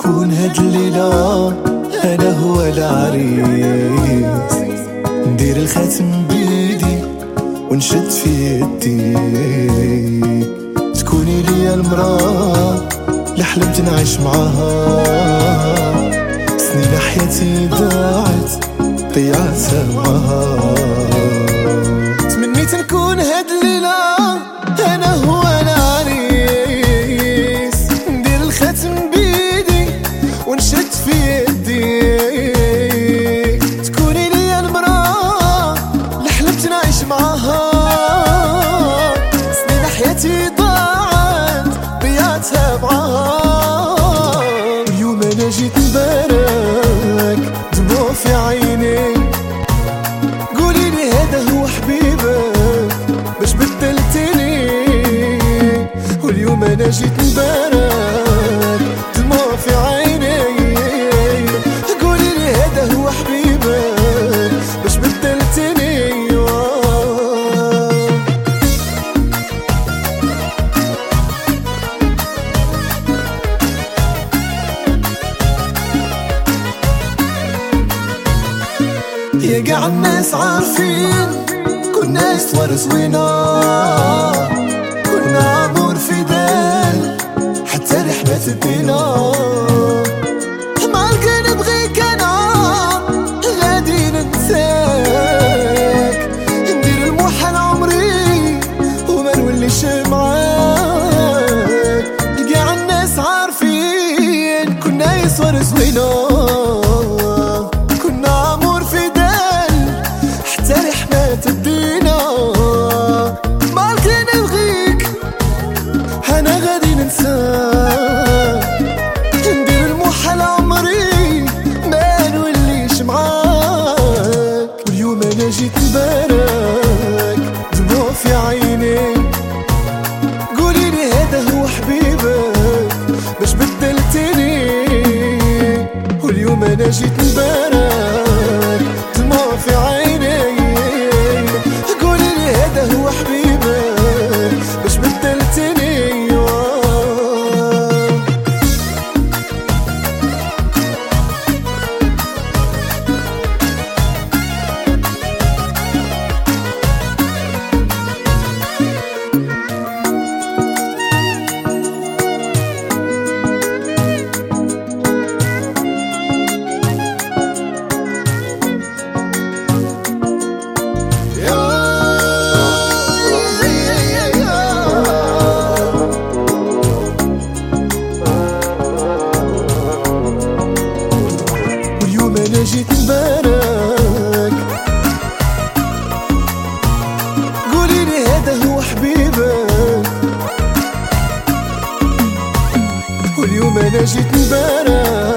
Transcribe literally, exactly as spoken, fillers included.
نكون هاد الليلة أنا هو العريس، ندير الخاتم بيدي ونشد في يدي، تكوني ليا المرأة اللي حلمت نعيش معاها. سنين حياتي ضاعت ضيعتها معاها. تمنيت نكون هاد الليلة أنا هو العريس، ندير الخاتم بيدي ونشد في يدي، تكوني ليا المرأة اللي حلمت نعيش معاها. سنين حياتي ضاعت ضيعتها معاها. اليوم أنا جيت نبارك دموع في عيني، قولي لي هذا هو حبيبك باش بدلتني. واليوم أنا جيت نبارك دموع في عيني، قولي لي هذا هو حبيبك باش بدلتني. يا قاع الناس عارفين كنا صور زوينة، كنا عمور في دال حتى رحلة الدينا. مع الكي نبغيك أنا غادي ننساك، ندير الموحل عمري وما نوليش معاك. قاع الناس عارفين كنا صور زوينة، كنا عمور في دال حتى رحلة الدينا. مالكي نبغيك أنا غادي ننساك، ندير الموحل عمري ما نوليش معاك. واليوم أنا جيت نبارك دموع في عيني، قولي لي هذا هو حبيبك باش بدلتني. واليوم أنا جيت نبارك دموع في عيني، قولي لي هذا هو حبيبك باش بدلتني. أنا جيت نبارك، قولي لي هذا هو حبيبك. واليوم أنا جيت نبارك